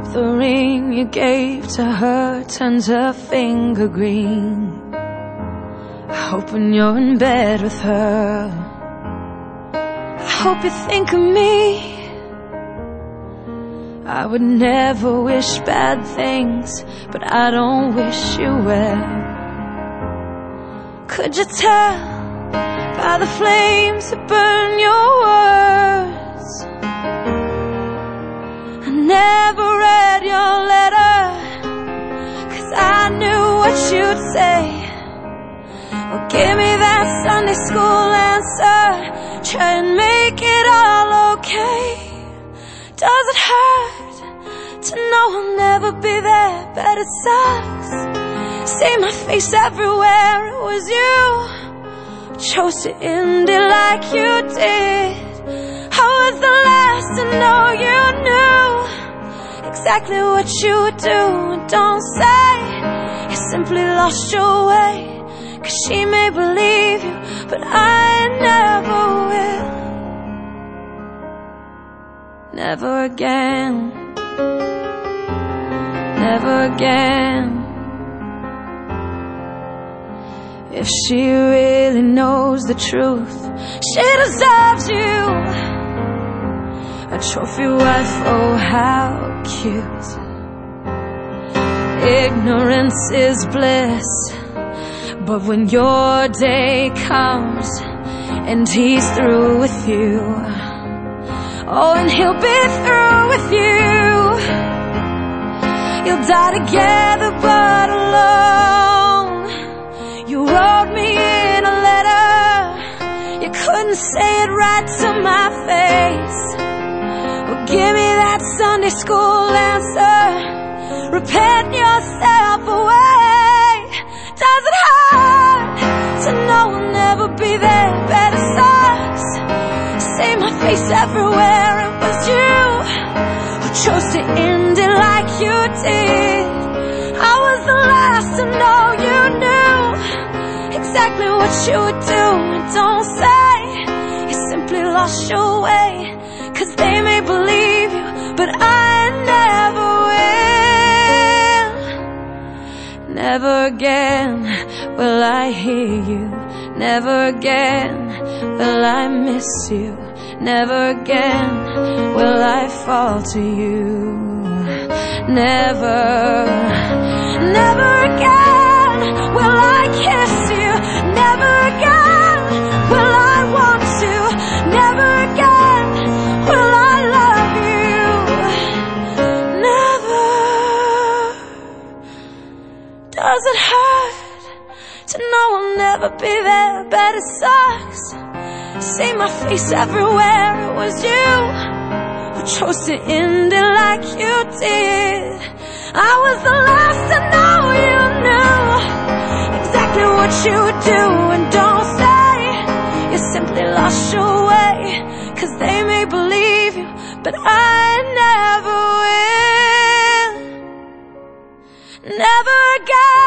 the ring you gave to her turns her finger green. I hope when you're in bed with her, I hope you think of me. I would never wish bad things, but I don't wish you well. Could you tell by the flames that burn your words? I never read your letter, 'cause I knew what you'd say. Well, give me that Sunday school answer, try and make it all okay. Does it hurt to know I'll never be there? Bet it sucks. See my face everywhere, it was you chose to end it like you did. I was the last to know you knew exactly what you would do. Don't say you simply lost your way, 'cause she may believe you, but I never will. Never again, never again. If she really knows the truth, she deserves you. A trophy wife, oh how cute. Ignorance is bliss, but when your day comes and he's through with you, oh, and he'll be through with you, you'll die together but alone. You wrote me in a letter, you couldn't say it right to my face. Well, give me that Sunday school answer, repent yourself away. Does it hurt to know I'll never be there? Bet it sucks. See my face everywhere, it was you who chose to end it like you did. I was the last to know you knew exactly what you would do. And don't say you simply lost your way, 'cause they may believe you, but I never will. Never again will I hear you, never again will I miss you, never again will I fall to you. Never, never again will I kiss you, never again will I want to, never again will I love you. Never. Does it hurt to know I'll never be there? Bet it sucks. See my face everywhere, it was you who chose to end it like you did. I was the last to know you knew exactly what you would do. And don't say you simply lost your way, 'cause they may believe you, but I never will. Never again.